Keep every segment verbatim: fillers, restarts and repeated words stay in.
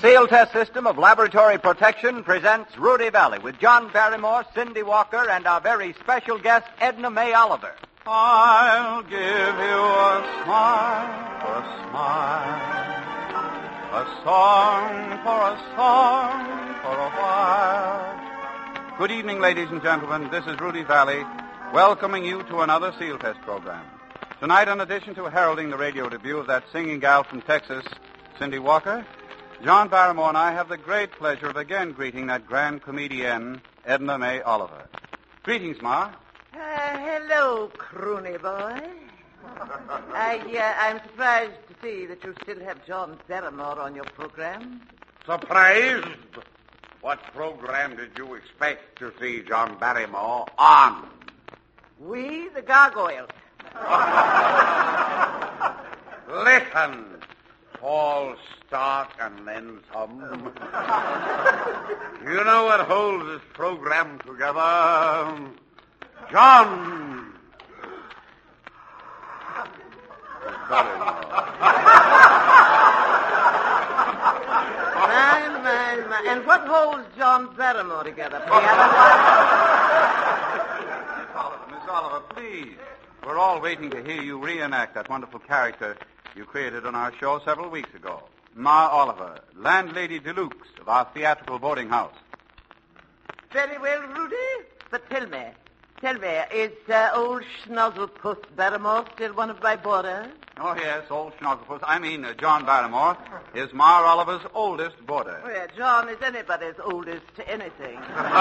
Seal Test System of Laboratory Protection presents Rudy Valley with John Barrymore, Cindy Walker, and our very special guest, Edna May Oliver. I'll give you a smile for a smile, a song for a song for a while. Good evening, ladies and gentlemen. This is Rudy Valley, welcoming you to another Seal Test program. Tonight, in addition to heralding the radio debut of that singing gal from Texas, Cindy Walker, John Barrymore and I have the great pleasure of again greeting that grand comedienne, Edna May Oliver. Greetings, Ma. Uh, hello, croony boy. I, uh, I'm surprised to see that you still have John Barrymore on your program. Surprised? What program did you expect to see John Barrymore on? We, the Gargoyles. Listen, tall, stark, and then some. You know what holds this program together? John. My, my, my. And what holds John Barrymore together? Miss Oliver, Miss Oliver, please. We're all waiting to hear you reenact that wonderful character you created on our show several weeks ago. Ma Oliver, landlady deluxe of our theatrical boarding house. Very well, Rudy. But tell me, tell me, is uh, old Schnozzlepuss Barrymore still one of my boarders? Oh, yes, old Schnozzlepuss. I mean, uh, John Barrymore is Ma Oliver's oldest boarder. Oh, yeah, John is anybody's oldest to anything.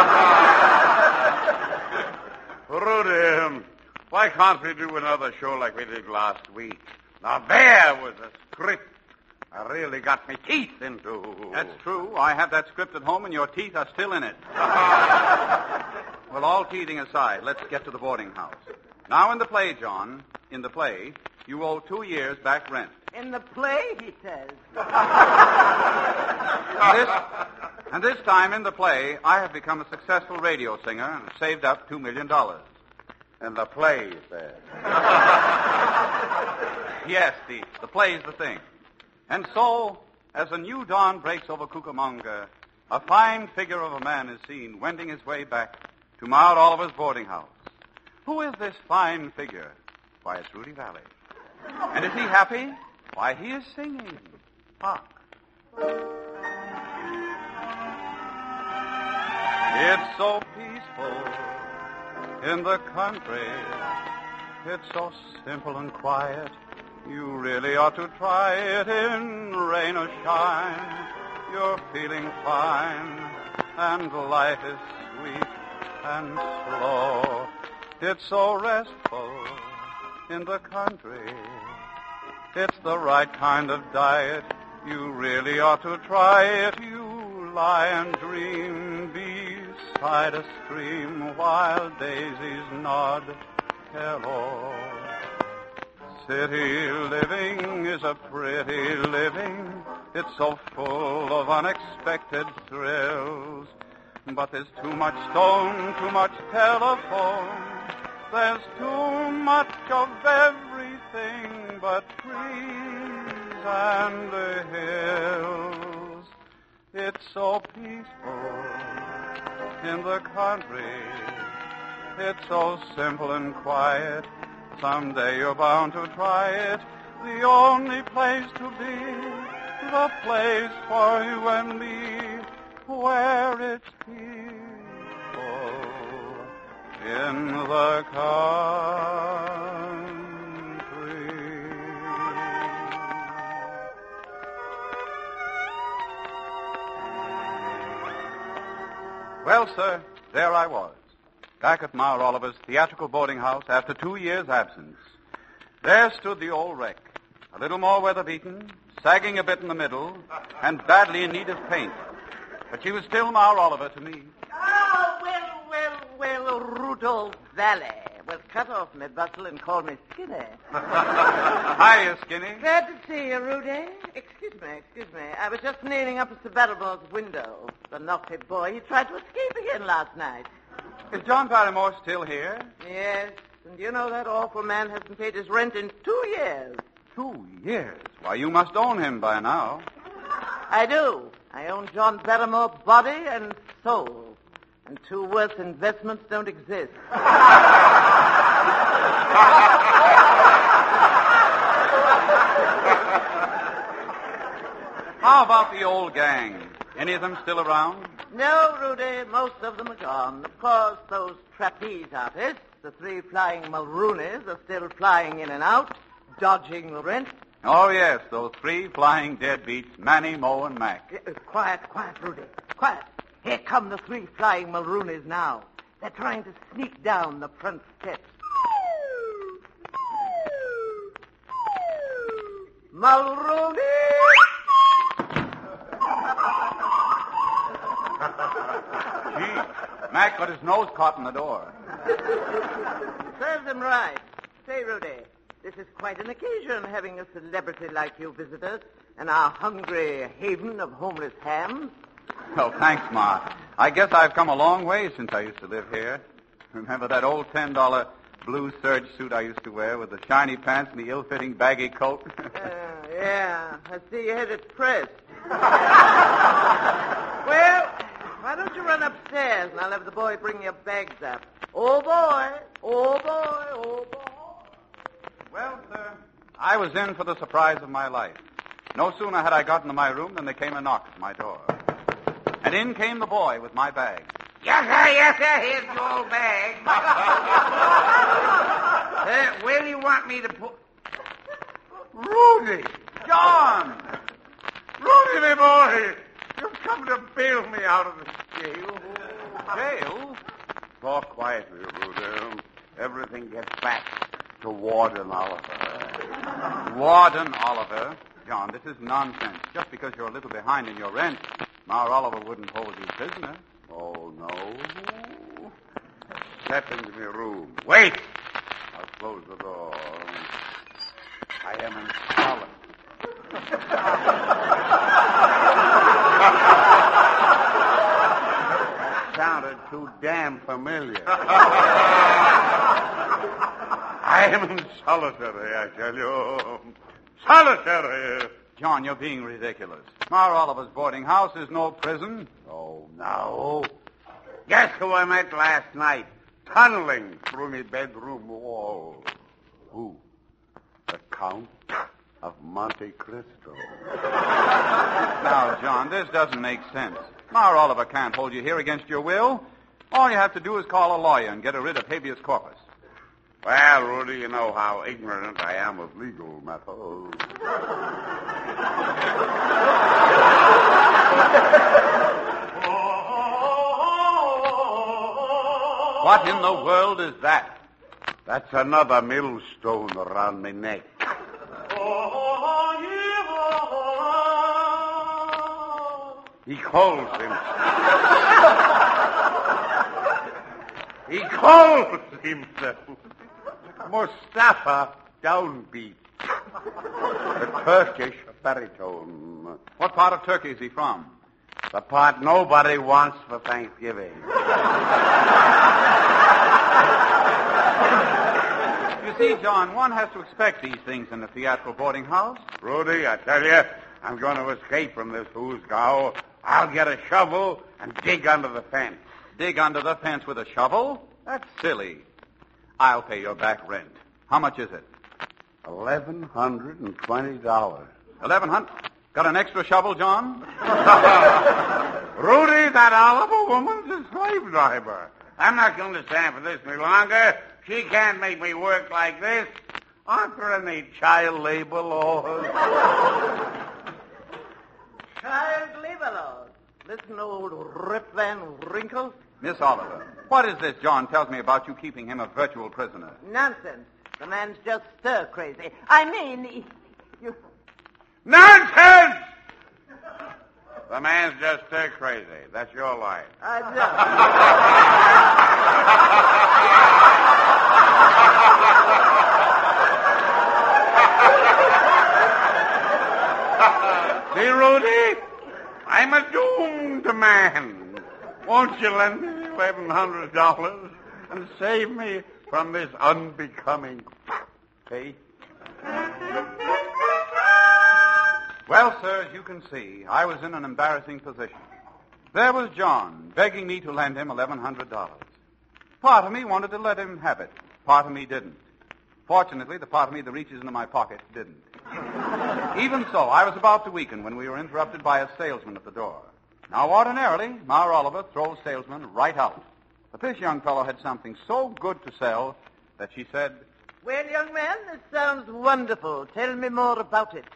Rudy, why can't we do another show like we did last week? Now, there was a script I really got my teeth into. That's true. I have that script at home, and your teeth are still in it. Well, all teething aside, let's get to the boarding house. Now, in the play, John, in the play, you owe two years back rent. In the play, he says. And this, and this time, in the play, I have become a successful radio singer and saved up two million dollars. And the play, you said. Yes, the, the play's the thing. And so, as a new dawn breaks over Cucamonga, a fine figure of a man is seen wending his way back to Maud Oliver's boarding house. Who is this fine figure? Why, it's Rudy Valley. And is he happy? Why, he is singing. Hark. It's so peaceful in the country. It's so simple and quiet. You really ought to try it in rain or shine. You're feeling fine, and life is sweet and slow. It's so restful in the country. It's the right kind of diet. You really ought to try it. You lie and dream beside a stream while daisies nod hello. City living is a pretty living. It's so full of unexpected thrills. But there's too much stone, too much telephone. There's too much of everything but trees and the hills. It's so peaceful in the country. It's so simple and quiet. Someday you're bound to try it. The only place to be, the place for you and me, where it's peaceful in the country. Well, sir, there I was. Back at Ma Oliver's theatrical boarding house after two years' absence. There stood the old wreck, a little more weather-beaten, sagging a bit in the middle, and badly in need of paint. But she was still Ma Oliver to me. Oh, well, well, well, Rudolph Valley. Well, cut off my bustle and call me Skinny. Hiya, Skinny. Glad to see you, Rudy. Excuse me, excuse me. I was just nailing up Mister Barrymore's window. The naughty boy, he tried to escape again last night. Is John Barrymore still here? Yes, and you know that awful man hasn't paid his rent in two years. Two years? Why, you must own him by now. I do. I own John Barrymore body and soul. And two worse investments don't exist. How about the old gang? Any of them still around? No, Rudy, most of them are gone. Of course, those trapeze artists, the three flying Mulroonies, are still flying in and out, dodging the rent. Oh, yes, those three flying deadbeats, Manny, Mo, and Mac. Uh, quiet, quiet, Rudy, quiet. Here come the three flying Mulroonies now. They're trying to sneak down the front steps. Mulrooney! Gee, Mac got his nose caught in the door. Serves him right. Say, Rudy, this is quite an occasion, having a celebrity like you visit us and our hungry haven of homeless hams. Oh, thanks, Ma. I guess I've come a long way since I used to live here. Remember that old ten dollar blue serge suit I used to wear with the shiny pants and the ill-fitting baggy coat? uh, yeah, I see you had it pressed. Well, why don't you run upstairs and I'll have the boy bring your bags up. Oh, boy. Oh, boy. Oh, boy. Well, sir, I was in for the surprise of my life. No sooner had I gotten to my room than there came a knock at my door. And in came the boy with my bag. Yes, sir, yes, sir. Here's your old bag. uh, where do you want me to put... Rudy! John! Rudy, my boy! You've come to bail me out of the jail. Jail? Talk quietly, Rudy. Everything gets back to Warden Oliver. Warden Oliver? John, this is nonsense. Just because you're a little behind in your rent, Mar Oliver wouldn't hold you prisoner. Oh, no. Step into my room. Wait! I'll close the door. I am in solid. That sounded too damn familiar. I am in solitary, I tell you. Solitary! John, you're being ridiculous. Mar Oliver's boarding house is no prison. Oh, no. Guess who I met last night? Tunneling through my bedroom wall. Who? The Count of Monte Cristo. Now, John, this doesn't make sense. Mar Oliver can't hold you here against your will. All you have to do is call a lawyer and get rid of habeas corpus. Well, Rudy, you know how ignorant I am of legal matters. What in the world is that? That's another millstone around my neck. He calls himself. He calls himself Mustafa Downbeat, the Turkish baritone. What part of Turkey is he from? The part nobody wants for Thanksgiving. You see, John, one has to expect these things in a theatrical boarding house. Rudy, I tell you, I'm going to escape from this hoosgow. I'll get a shovel and dig under the fence. Dig under the fence with a shovel? That's silly. I'll pay your back rent. How much is it? Eleven hundred and twenty dollars. Eleven hundred? Got an extra shovel, John? Rudy, that Oliver woman's a slave driver. I'm not going to stand for this any longer. She can't make me work like this. Aren't there any child labor laws? Child labor laws. Listen, old Rip Van Winkle. Miss Oliver, what is this John tells me about you keeping him a virtual prisoner? Nonsense. The man's just stir crazy. I mean, he, you... Nonsense! The man's just stir crazy. That's your line. I know. See, Rudy? I'm a doomed man. Won't you lend me eleven hundred dollars and save me from this unbecoming fate? Well, sir, as you can see, I was in an embarrassing position. There was John begging me to lend him eleven hundred dollars. Part of me wanted to let him have it. Part of me didn't. Fortunately, the part of me that reaches into my pocket didn't. Even so, I was about to weaken when we were interrupted by a salesman at the door. Now, ordinarily, Ma Oliver throws salesmen right out. But this young fellow had something so good to sell that she said, "Well, young man, this sounds wonderful. Tell me more about it."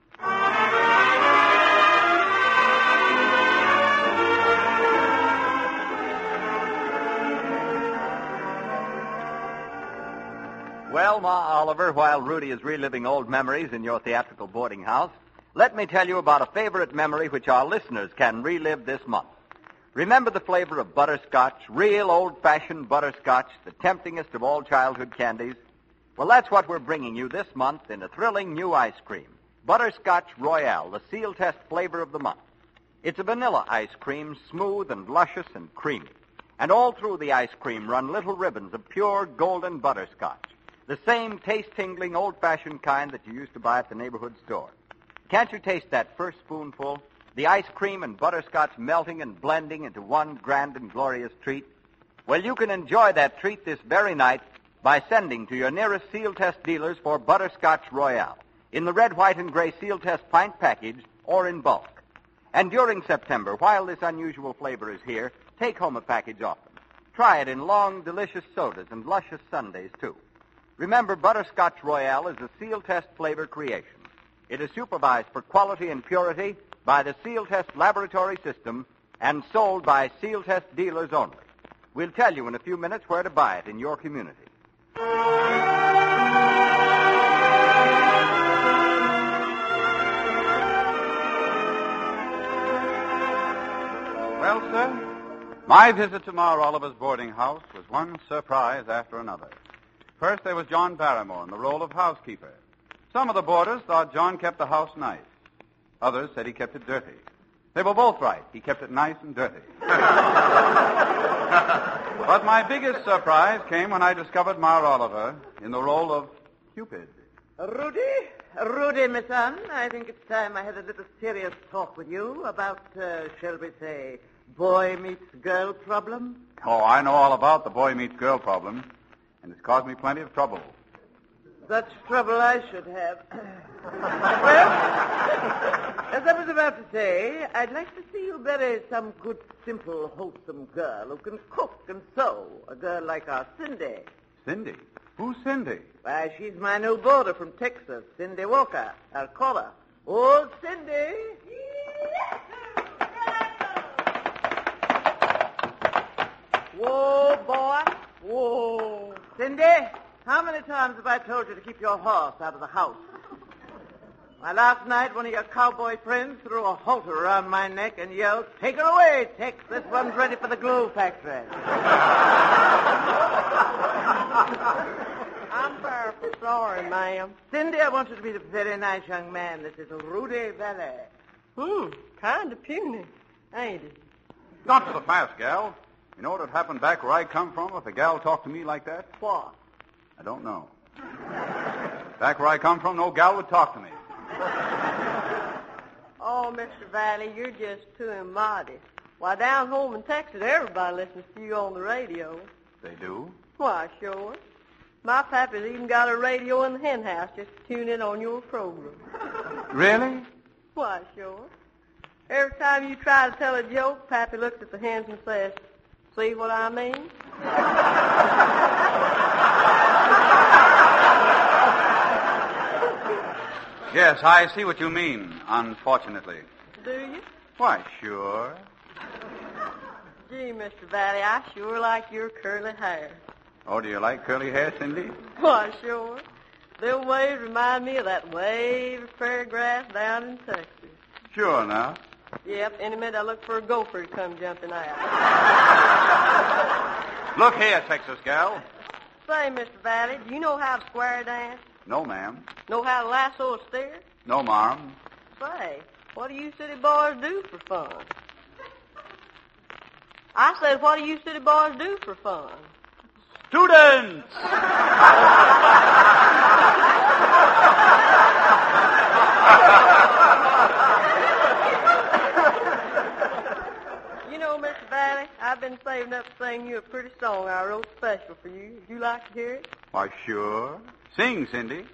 Well, Ma Oliver, while Rudy is reliving old memories in your theatrical boarding house, let me tell you about a favorite memory which our listeners can relive this month. Remember the flavor of butterscotch, real old-fashioned butterscotch, the temptingest of all childhood candies? Well, that's what we're bringing you this month in a thrilling new ice cream, Butterscotch Royale, the seal test flavor of the month. It's a vanilla ice cream, smooth and luscious and creamy. And all through the ice cream run little ribbons of pure golden butterscotch, the same taste-tingling old-fashioned kind that you used to buy at the neighborhood store. Can't you taste that first spoonful? The ice cream and butterscotch melting and blending into one grand and glorious treat? Well, you can enjoy that treat this very night by sending to your nearest Seal Test dealers for Butterscotch Royale in the red, white, and gray Seal Test pint package or in bulk. And during September, while this unusual flavor is here, take home a package often. Try it in long, delicious sodas and luscious sundaes, too. Remember, Butterscotch Royale is a Seal Test flavor creation. It is supervised for quality and purity by the Seal Test laboratory system and sold by Seal Test dealers only. We'll tell you in a few minutes where to buy it in your community. Well, sir, my visit to Ma Oliver's boarding house was one surprise after another. First, there was John Barrymore in the role of housekeeper. Some of the boarders thought John kept the house nice. Others said he kept it dirty. They were both right. He kept it nice and dirty. But my biggest surprise came when I discovered Ma Oliver in the role of Cupid. Rudy? Rudy, my son, I think it's time I had a little serious talk with you about, uh, shall we say, boy meets girl problem. Oh, I know all about the boy meets girl problem, and it's caused me plenty of trouble. Such trouble I should have. Well, as I was about to say, I'd like to see you marry some good, simple, wholesome girl who can cook and sew. A girl like our Cindy. Cindy? Who's Cindy? Why, she's my new boarder from Texas, Cindy Walker, our caller. Old Cindy. Whoa, boy. Whoa. Cindy, how many times have I told you to keep your horse out of the house? Why, last night, one of your cowboy friends threw a halter around my neck and yelled, "Take her away, Tex. This one's ready for the glue factory." I'm powerful sorry, ma'am. Cindy, I want you to meet a very nice young man. This is Rudy Valley. Hmm, kind of puny, ain't it? Not so fast, gal. You know what'd happen back where I come from if a gal talked to me like that? What? I don't know. Back where I come from, no gal would talk to me. Oh, Mister Valley, you're just too immodest. Why, down home in Texas, everybody listens to you on the radio. They do? Why, sure. My pappy's even got a radio in the hen house just to tune in on your program. Really? Why, sure. Every time you try to tell a joke, Pappy looks at the hens and says, "See what I mean?" Yes, I see what you mean, unfortunately. Do you? Why, sure. Gee, Mister Valley, I sure like your curly hair. Oh, do you like curly hair, Cindy? Why, sure. Them waves remind me of that wave of prairie grass down in Texas. Sure, now. Yep, any minute I look for a gopher to come jumping out. Look here, Texas gal. Say, Mister Valley, do you know how to square dance? No, ma'am. Know how to lasso a steer? No, ma'am. Say, what do you city boys do for fun? I said, what do you city boys do for fun? Students! been saving up to sing you a pretty song I wrote special for you. Would you like to hear it? Why, sure. Sing, Cindy.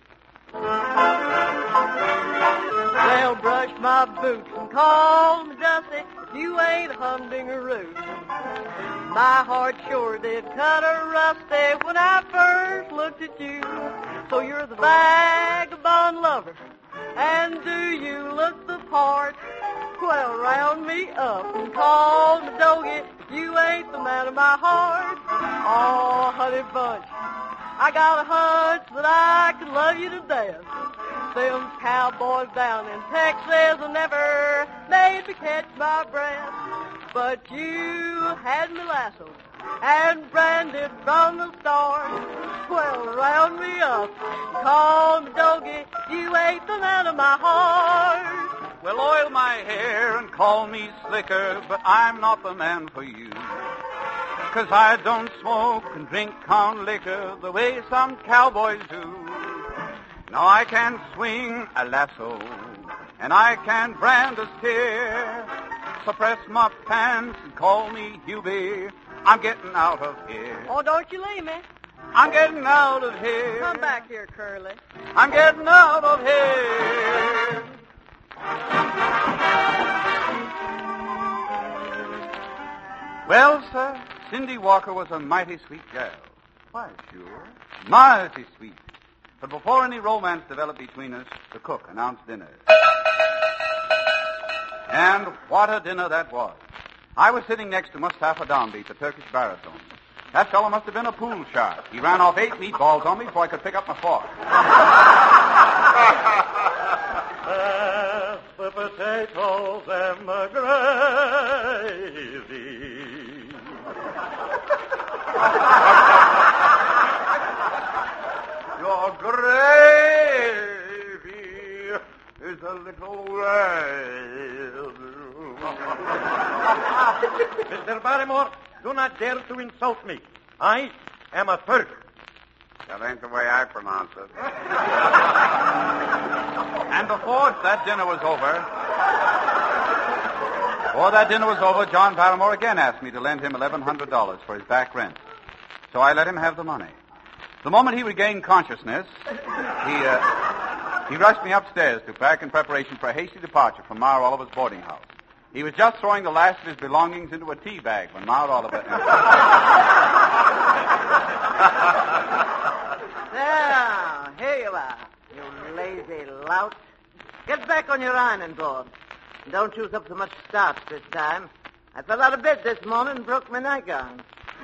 Well, brush my boots and call me Dusty if you ain't a humdingaroo. My heart sure did cut her rusty when I first looked at you. So you're the vagabond lover, and do you look the part? Well, round me up and call me Doggy if you ain't the man of my heart. Oh, honey bunch, I got a hunch that I could love you to death. Them cowboys down in Texas never made me catch my breath. But you had me lassoed and branded from the start. Well, round me up, call me Doggy, you ain't the man of my heart. Well, oil my hair and call me Slicker, but I'm not the man for you. 'Cause I don't smoke and drink con liquor the way some cowboys do. Now I can swing a lasso, and I can brand a steer. So press my pants and call me Hubie. I'm getting out of here. Oh, don't you leave me. I'm getting out of here. Come back here, Curly. I'm getting out of here. Well, sir, Cindy Walker was a mighty sweet girl. Why, sure. Mighty sweet. But before any romance developed between us, the cook announced dinner. And what a dinner that was. I was sitting next to Mustafa Dombey, the Turkish baritone. That fellow must have been a pool shark. He ran off eight meatballs on me before I could pick up my fork. Pass the potatoes and the gravy. Your gravy is a little red. Mister Barrymore, do not dare to insult me. I am a Turk. That ain't the way I pronounce it. And before that dinner was over, before that dinner was over, John Barrymore again asked me to lend him eleven hundred dollars for his back rent. So I let him have the money. The moment he regained consciousness, he uh, he rushed me upstairs to pack in preparation for a hasty departure from Ma Oliver's boarding house. He was just throwing the last of his belongings into a tea bag when Ma Oliver entered. There, here you are, you lazy lout. Get back on your ironing board. Don't use up so much starch this time. I fell out of bed this morning and broke my nightgown.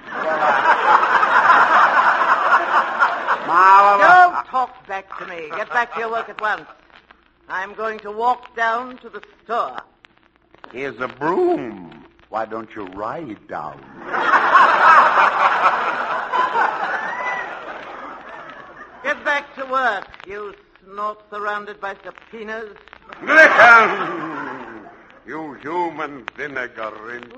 Ma Oliver. Don't talk back to me. Get back to your work at once. I'm going to walk down to the store. Here's a broom. Why don't you ride down? Get back to work, you snort surrounded by subpoenas. Listen, you human vinegar rinse.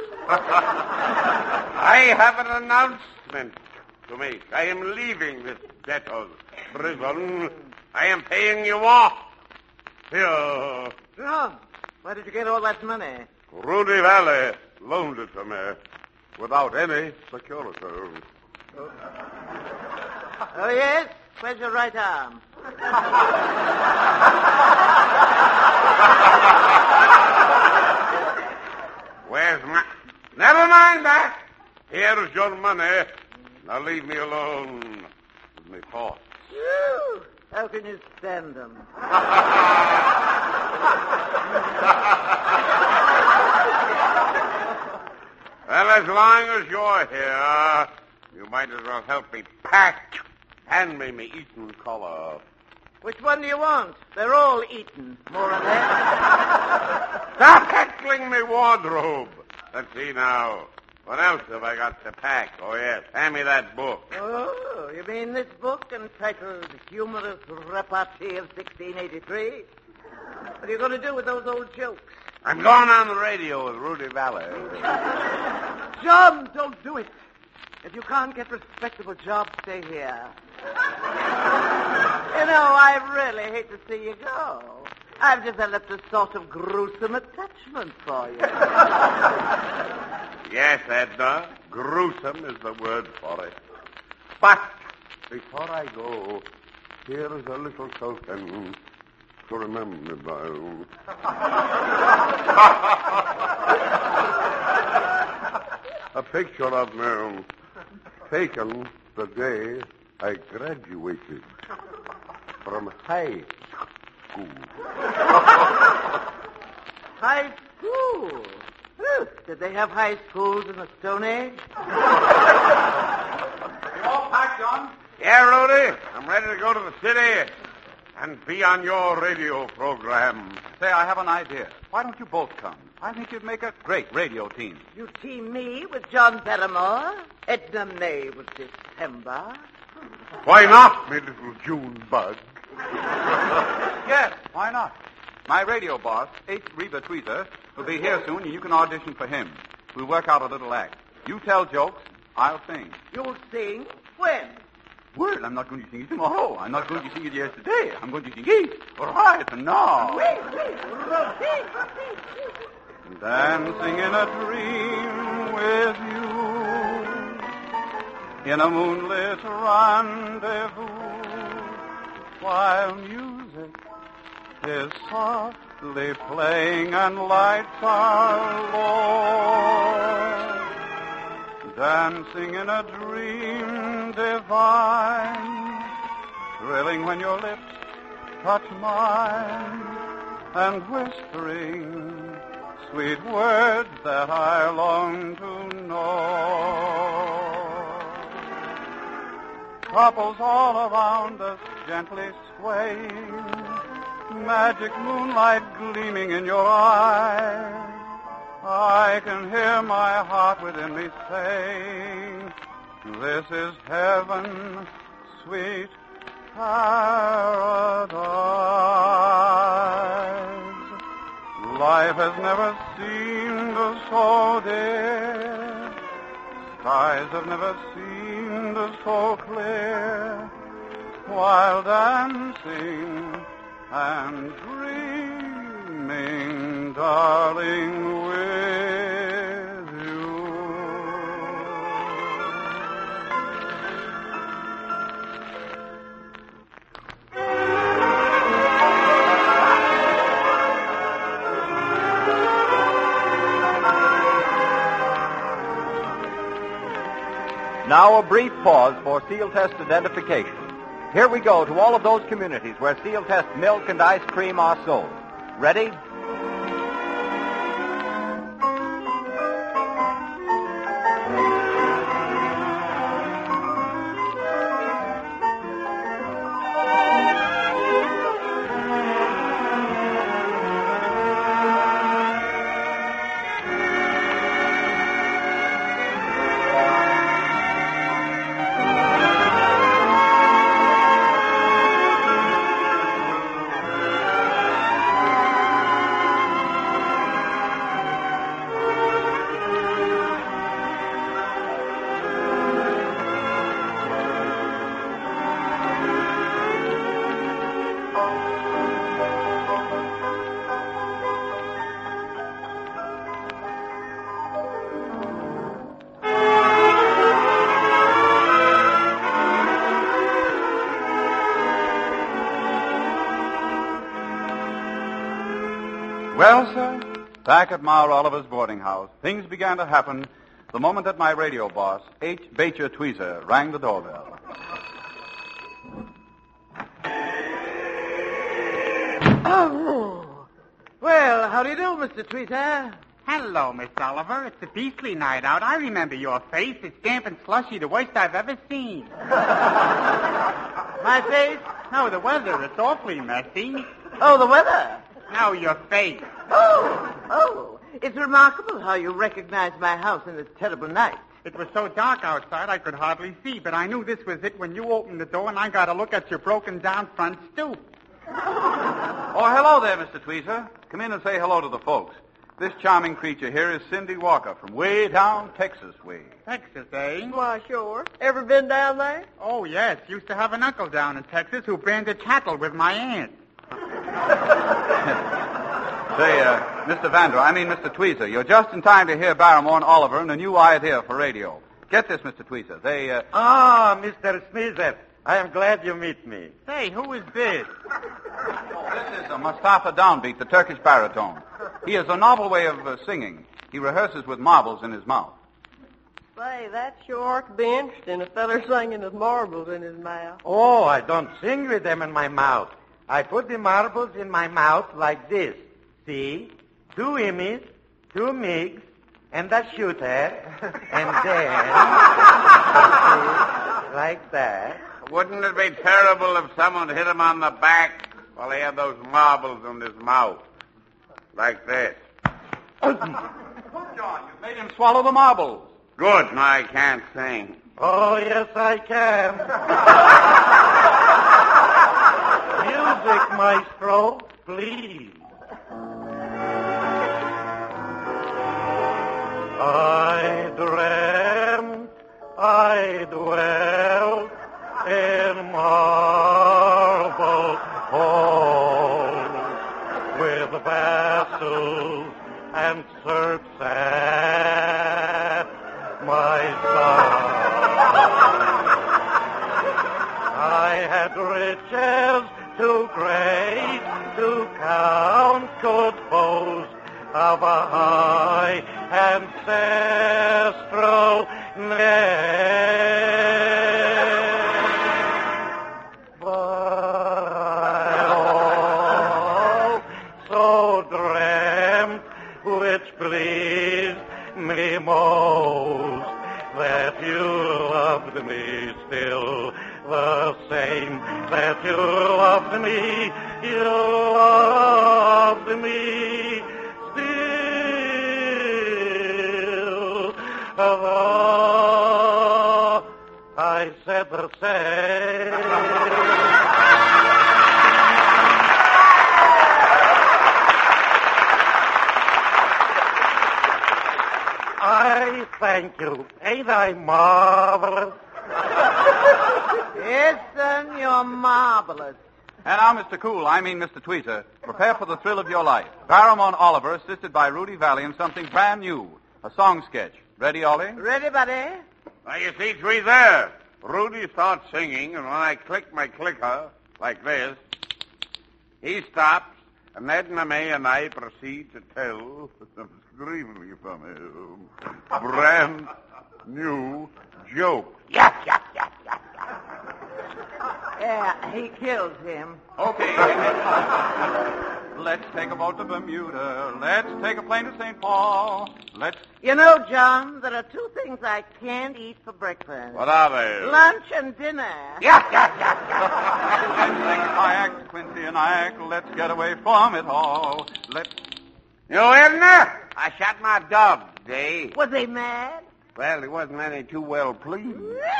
I have an announcement to make. I am leaving this ghetto prison. I am paying you off. Here. John, where did you get all that money? Rudy Valley loaned it to me without any security. Oh, yes? Where's your right arm? Where's my... Never mind that. Here's your money. Now leave me alone with my thoughts. Whew. How can you stand them? Well, as long as you're here, you might as well help me pack. Hand me my Eton collar. Which one do you want? They're all eaten, more or less. Stop heckling me wardrobe. Let's see now. What else have I got to pack? Oh, yes. Hand me that book. Oh, you mean this book entitled Humorous Repartee of sixteen eighty-three? What are you going to do with those old jokes? I'm going on the radio with Rudy Valley. John, don't do it. If you can't get respectable jobs, stay here. You know, I really hate to see you go. I've developed a sort of gruesome attachment for you. Yes, Edna. Gruesome is the word for it. But before I go, here is a little token to remember me by. A picture of me taken the day I graduated from high school. High school? Whew. Did they have high schools in the Stone Age? You all packed, John? Yeah, Rudy. I'm ready to go to the city and be on your radio program. Say, I have an idea. Why don't you both come? I think you'd make a great radio team. You team me with John Barrymore, Edna May with December. Why not, me little June bug? Yes, why not? My radio boss, H. Reba Tweezer, will be here soon, and you can audition for him. We'll work out a little act. You tell jokes, I'll sing. You'll sing? When? Well, I'm not going to sing it tomorrow. I'm not going to sing it yesterday. I'm going to sing it right now. Wait, wait, proceed, proceed. Dancing in a dream with you, in a moonlit rendezvous, while music is softly playing and lights are low. Dancing in a dream divine, thrilling when your lips touch mine, and whispering sweet words that I long to know. Couples all around us gently swaying, magic moonlight gleaming in your eyes. I can hear my heart within me saying, this is heaven, sweet paradise. Life has never seemed so dear. Skies have never seemed so clear. While dancing and dreaming, darling, with you. Now a brief pause for seal test identification. Here we go to all of those communities where seal test milk and ice cream are sold. Ready? Well, sir, back at Ma Oliver's boarding house, things began to happen the moment that my radio boss, H. Bacher Tweezer, rang the doorbell. Oh. Well, how do you do, Mister Tweezer? Hello, Miss Oliver. It's a beastly night out. I remember your face. It's damp and slushy, the worst I've ever seen. My face? No, the weather. It's awfully messy. Oh, the weather? No, your face. Oh, oh. It's remarkable how you recognize my house in this terrible night. It was so dark outside I could hardly see, but I knew this was it when you opened the door and I got a look at your broken-down front stoop. Oh, hello there, Mister Tweezer. Come in and say hello to the folks. This charming creature here is Cindy Walker from way down Texas way. Texas, eh? Why, sure. Ever been down there? Oh, yes. Used to have an uncle down in Texas who branded cattle with my aunt. Say, uh, Mister Vander, I mean Mister Tweezer, you're just in time to hear Barrymore and Oliver and a new idea for radio. Get this, Mister Tweezer. They, uh... Ah, Mister Sneezer, I am glad you meet me. Say, who is this? Oh, this is a Mustafa Downbeat, the Turkish baritone. He has a novel way of uh, singing. He rehearses with marbles in his mouth. Say, that sure ought to be interesting, a feller singing with marbles in his mouth. Oh, I don't sing with them in my mouth. I put the marbles in my mouth like this. See? Two immies, two migs, and a shooter, and then... like that. Wouldn't it be terrible if someone hit him on the back while he had those marbles in his mouth? Like this. Good, John. You made him swallow the marbles. Good. Now I can't sing. Oh, yes, I can. Music, maestro, please. I dreamt I dwelt in marble halls with vassals and serfs at my side. I had riches too great to count, could boast of a high ancestral name. But I also dreamt, which pleased me most, that you loved me still the same, that you loved me, you loved me still. Oh, I said the same. I thank you. Ain't I marvelous? Yes, son, you're marvelous. And now, Mister Cool, I mean Mister Tweezer, prepare for the thrill of your life. Barrymore and Oliver, assisted by Rudy Valley in something brand new, a song sketch. Ready, Ollie? Ready, buddy? Now, you see, Tweezer, Rudy starts singing, and when I click my clicker, like this, he stops, and Edna May and I proceed to tell extremely funny, brand new joke. Yap, yap, yap, yap, yap. Yeah, he kills him. Okay. Let's take a boat to Bermuda. Let's take a plane to Saint Paul. Let's... You know, John, there are two things I can't eat for breakfast. What are they? Lunch and dinner. Yap, yap, yap, yap. Let's take a kayak to Quincy and Ike. Let's get away from it all. Let's... You, Edna? I shot my dog today. Was he mad? Well, he wasn't any too well pleased.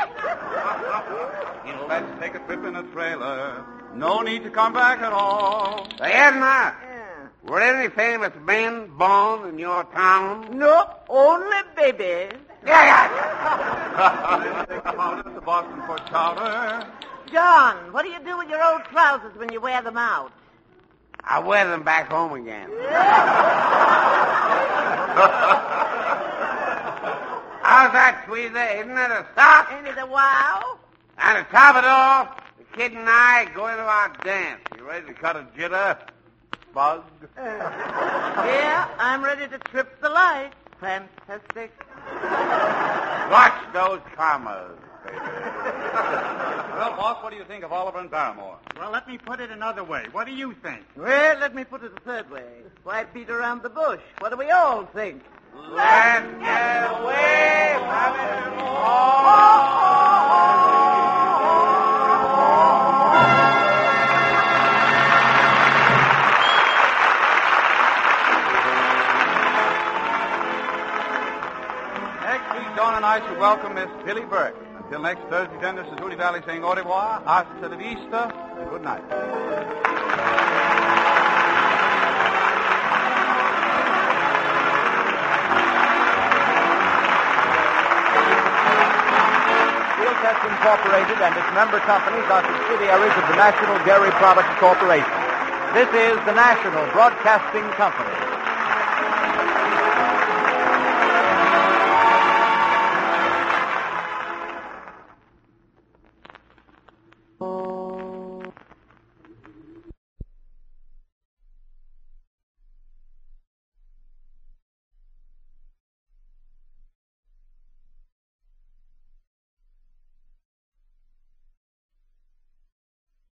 Let's take a trip in a trailer. No need to come back at all. Say, Edna, Yeah. were any famous men born in your town? No, only babies. Yeah, yeah. Let's take a powder to Boston for chowder. John, what do you do with your old trousers when you wear them out? I wear them back home again. How's that, Tweezer? Isn't it a stop? Ain't it a wow? And to top it off, the kid and I go into our dance. You ready to cut a jitter? Bug? Uh, yeah, I'm ready to trip the light. Fantastic. Watch those commas, baby. Well, boss, what do you think of Oliver and Barrymore? Well, let me put it another way. What do you think? Well, let me put it a third way. Why beat around the bush? What do we all think? Let's get away from it all. Next week, John and I shall welcome Miss Billy Burke. Until next Thursday, then, this is Rudy Valley saying au revoir, hasta la vista, and good night. Incorporated and its member companies are subsidiaries of the National Dairy Products Corporation. This is the National Broadcasting Company.